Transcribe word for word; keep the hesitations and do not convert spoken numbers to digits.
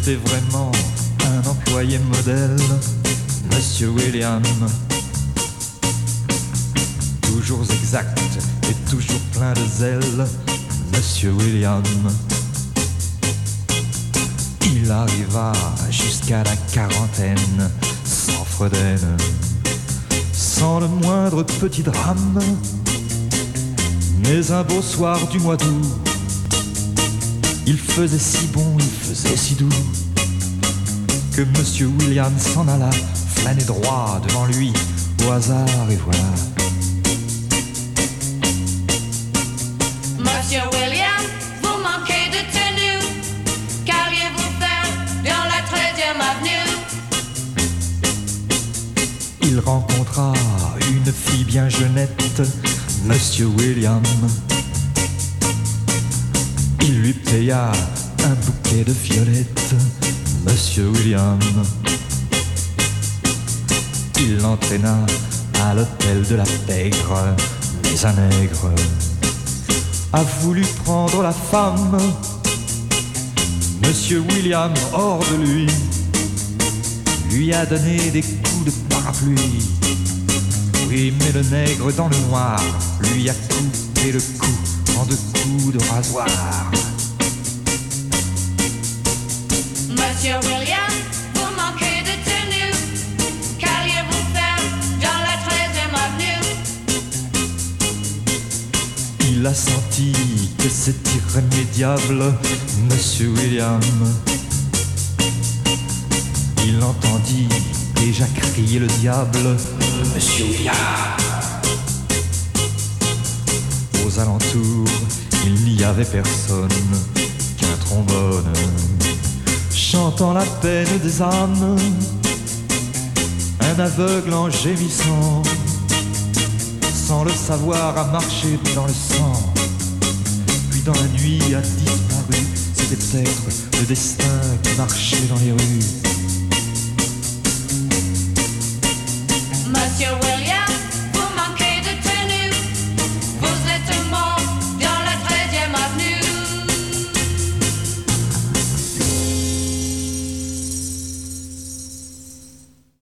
C'était vraiment un employé modèle, Monsieur William. Toujours exact et toujours plein de zèle, Monsieur William. Il arriva jusqu'à la quarantaine, sans fredaine, sans le moindre petit drame. Mais un beau soir du mois d'août, il faisait si bon, il faisait si doux, que Monsieur William s'en alla flâner droit devant lui, au hasard, et voilà. Monsieur William, vous manquez de tenue, qu'alliez-vous faire dans la treizième avenue? Il rencontra une fille bien jeunette, Monsieur William. Il lui paya un bouquet de violettes, Monsieur William. Il l'entraîna à l'hôtel de la Pègre, mais un nègre a voulu prendre la femme. Monsieur William, hors de lui, lui a donné des coups de parapluie. Oui, mais le nègre dans le noir lui a coupé le cou en deux coups de rasoir. Monsieur William, vous manquez de tenue, qu'alliez-vous faire dans la treizième avenue? Il a senti que c'est irrémédiable, Monsieur William. Il entendit déjà crier le diable, Monsieur William. Aux alentours, il n'y avait personne qu'un trombone chantant la peine des âmes, un aveugle en gémissant, sans le savoir, a marché dans le sang. Puis dans la nuit a disparu, c'était peut-être le destin qui marchait dans les rues.